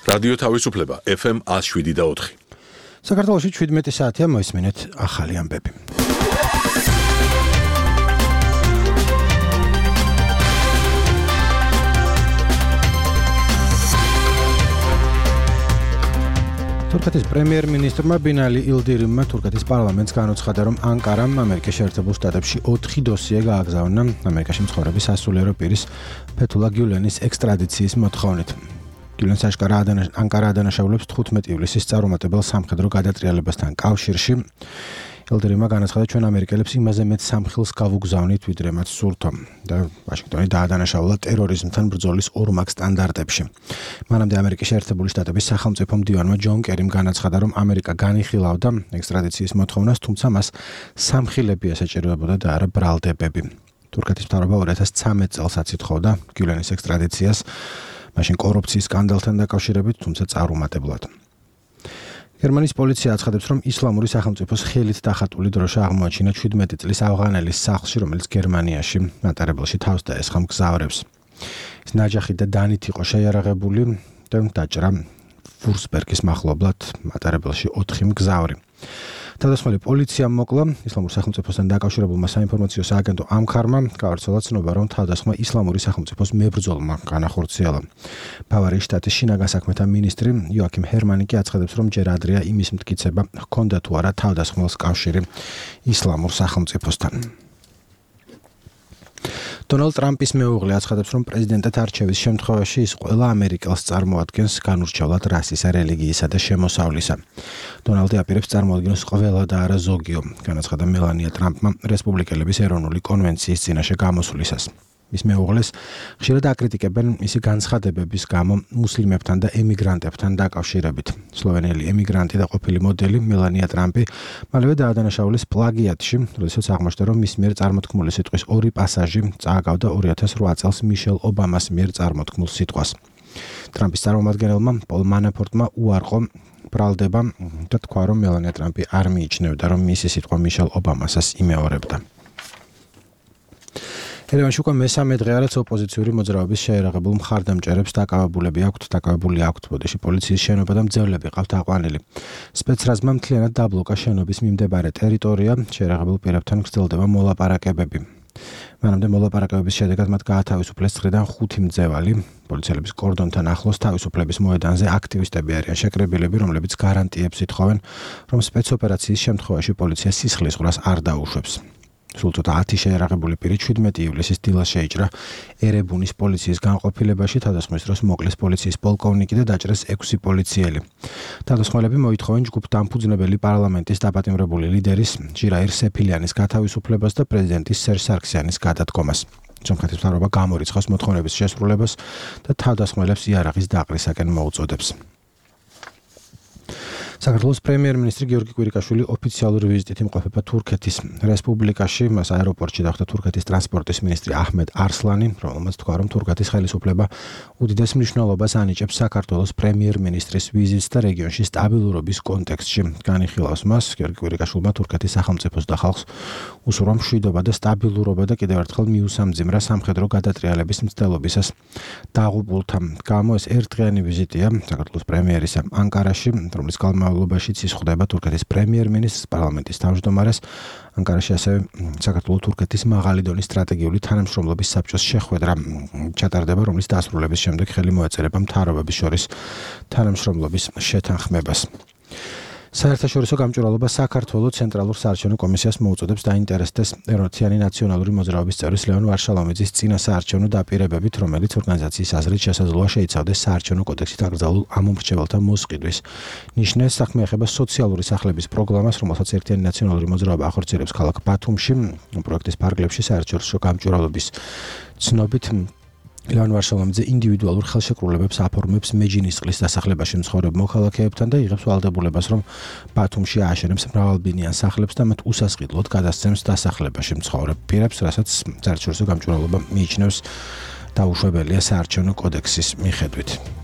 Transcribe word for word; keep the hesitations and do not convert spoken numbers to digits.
რადიო თავისუფლება ეფ ემ one oh seven და four. საქართველოში შვიდმეტი საათია მოისმინეთ ახალი ამბები. თურქეთის პრემიერ-მინისტრმა ბინალი ილდირიმმა თურქეთის პარლამენტს განუცხადა, რომ ანკარამ ამერიკის შეერთებულ შტატებში ოთხი დოსიე გააგზავნა ამერიკაში მცხოვრების სასულიერო პირის ფეთულა გიულენის ექსტრადიციის მოთხოვნით. გიულენს ანკარა ადანაშაულებს თხუთმეტი ივლისის წარუმატებელ სამხედრო გადატრიალებასთან კავშირში. ილდირიმმა განაცხადა, ჩვენ ამერიკელებს იმაზე მეტ სამხილს გავუგზავნით, ვიდრე მათ სურთო და ვაშინგტონი დაადანაშაულა ტერორიზმთან ბრძოლის ორმაგ სტანდარტებში. მანამდე ამერიკის შეერთებული შტატების სახელმწიფო მდივანმა ჯონ კერიმ განაცხადა, რომ ამერიკა განიხილავდა ექსტრადიციის მოთხოვნას, თუმცა მას სამხილები ესაჭიროებოდა და არა ბრალდებები. თურქეთის მთავრობა two thousand thirteen წელსაც ითხოვდა გიულენის ექსტრადიციას, მაშინ კორუფციის სკანდალთან დაკავშირებით, თუმცა წარუმატებლად. გერმანიის პოლიცია აცხადებს, რომ ისლამური სახელმწიფოს ხელით დახატული დროშა აღმოაჩინა შვიდმეტი წლის ავღანელის სახლში, რომელიც გერმანიაში მატარებელში თავს დაესხა მგზავრებს. ის ნაჯახი და დანით იყო შეიარაღებული და დაჭრა ვურცბერგის მახლობლად მატარებელში ოთხი მგზავრი. თავდასხმელი პოლიციამ მოკლა ისლამურ სახელმწიფოსთან დაკავშირებულმა საინფორმაციო სააგენტო ამქარმა გავრცელა ცნობა, რომ თავდასხმა ისლამური სახელმწიფოს მებრძოლმა განახორციელა. ბავარიის შტატის შინაგან საქმეთა მინისტრი იოაქიმ ჰერმანი კი აცხადებს, რომ ჯერ ადრეა იმის მტკიცება, ჰქონდა თუ არა თავდასხმელს კავშირი ისლამურ სახელმწიფოსთან. დონალდ ტრამპის მეუღლე აცხადებს, რომ პრეზიდენტად არჩევის შემთხვევაში ის ყველა ამერიკელს წარმოადგენს განურჩევლად რასისა, რელიგიისა და შემოსავლისა. დონალდი აპირებს წარმოადგენოს ყველა და არა ზოგიო, განაცხადა მელანია ტრამპმა რესპუბლიკელების ეროვნული კონვენციის წინაშე გამოსვლისას. მის მეუღლეს ხშირად აკრიტიკებენ მისი განცხადებების გამო მუსლიმებთან და ემიგრანტებთან დაკავშირებით. სლოვენელი ემიგრანტი და ყოფილი მოდელი მელანია ტრამპი მალევე დაადანაშაულეს პლაგიატში, როდესაც აღმოჩნდა, რომ მის მიერ წარმოთქმული სიტყვის ორი პასაჟი წააგავდა two thousand eight წელს მიშელ ობამას მიერ წარმოთქმულ სიტყვას. ტრამპის წარმომადგენელმა პოლ მანაფორტმა უარყო ბრალდება და თქვა, რომ მელანია ტრამპი არ მიიჩნევდა, რომ მისი სიტყვა მიშელ ობამასაც იმეორებდა. ერევანში უკვე მესამე დღეა, რაც ოპოზიციური მოძრაობის შეერაღებულ მხარდამჭერებს დაკავებულები აქვთ, დაკავებული აქვთ ბოდიში პოლიციის შენობა და მძევლები ყავთ აყვანილი. სპეცრაზმა მთლიანად დაბლოკა შენობის მიმდებარე ტერიტორია, შეერაღებულ პირებთან გრძელდება მოლაპარაკებები. მანამდე მოლაპარაკებების შედეგად მათ გაათავისუფლეს ცხრიდან ხუთი მძევალი. პოლიციელების კორდონთან ახლოს თავისუფლების მოედანზე აქტივისტები არიან შეკრებილები, რომლებიც გარანტიებს ითხოვენ, რომ სპეცოპერაციის შემთხვევაში პოლიცია სისხლისღვრას არ დაუშვებს. სულ ცოტა ათი შეერაღებული პირი შვიდმეტი ივლისის დილას შეიჭრა ერებუნის პოლიციის განყოფილებაში, თავდასხმის დროს მოკლეს პოლიციის პოლკოვნიკი და დაჭრეს ექვსი პოლიციელი. თავდასხმელები მოითხოვენ ჯგუფ დამფუძნებელი პარლამენტის დაპატიმრებული ლიდერის ჟირაირ სეფილიანის გათავისუფლებას და პრეზიდენტის სერჟ სარქსიანის გადადგომას. სომხეთის მთავრობა გამორიცხავს მოთხოვნების შესრულებას და თავდასხმელებს იარაღის დაყრისაკენ მოუწოდებს. საქართველოს პრემიერ-მინისტრი გიორგი კვირიკაშვილი ოფიციალური ვიზიტით იმყოფება თურქეთის რესპუბლიკაში. მას აეროპორტში დახვდა თურქეთის ტრანსპორტის მინისტრი აჰმედ არსლანი, რომელმაც თქვა, რომ თურქეთის ხელისუფლება უდიდეს მნიშვნელობას ანიჭებს საქართველოს პრემიერ-მინისტრის ვიზიტს და რეგიონში სტაბილურობის კონტექსტში განიხილავს მას. გიორგი კვირიკაშვილმა თურქეთის სახელმწიფოს და ხალხს უსურვა მშვიდობა და სტაბილურობა და კიდევ ერთხელ მიუსამძიმრა სამხედრო გადატრიალების მცდელობისას დაღუპულთა გამო. ეს ერთდღიანი ვიზიტია საქართველოს პრემიერისა ანკარაში, რომლის მავლობაშიც იხდება თურქეთის პრემიერ-მინისტრს, პარლამენტის თავმჯდომარეს. ანკარაში ასევე საქართველოს-თურქეთის მაღალი დონის სტრატეგიული თანამშრომლობის საბჭოს შეხვედრა ჩატარდება, რომლის დასრულების შემდეგ ხელი მოეწერება მთავრობების შორის თანამშრომლობის შეთანხმებას. საერთაშორისო გამჭვირვალობა საქართველოს ცენტრალურ საარჩევნო კომისიას მოუწოდებს დაინტერესდეს ერთიანი ნაციონალური მოძრაობის წევრის ლევან ვარშალომიძის წინა საარჩევნო დაპირებებით, რომელიც ორგანიზაციის აზრით შესაძლოა შეიცავდეს საარჩევნო კოდექსით აკრძალულ ამომრჩეველთა მოსყიდვის ნიშნებს. საქმე ეხება სოციალური სახლების პროგრამას, რომელსაც ერთიანი ნაციონალური მოძრაობა ახორციელებს ქალაქ ბათუმში. პროექტის ფარგლებში საერთაშორისო გამჭვირვალობის ცნობით ლევან ვარშალომიძე ინდივიდუალურ ხელშეკრულებებს აფორმებს მეჯინისწყლის დასახლებაში მცხოვრებ მოქალაქეებთან და იღებს ვალდებულებას, რომ ბათუმში ააშენებს მრავალბინიან სახლებს და მათ უსასყიდლოდ გადასცემს დასახლებაში მცხოვრებ პირებს, რასაც საერთაშორისო გამჭვირვალობა მიიჩნევს დაუშვებელია საარჩევნო კოდექსის მიხედვით.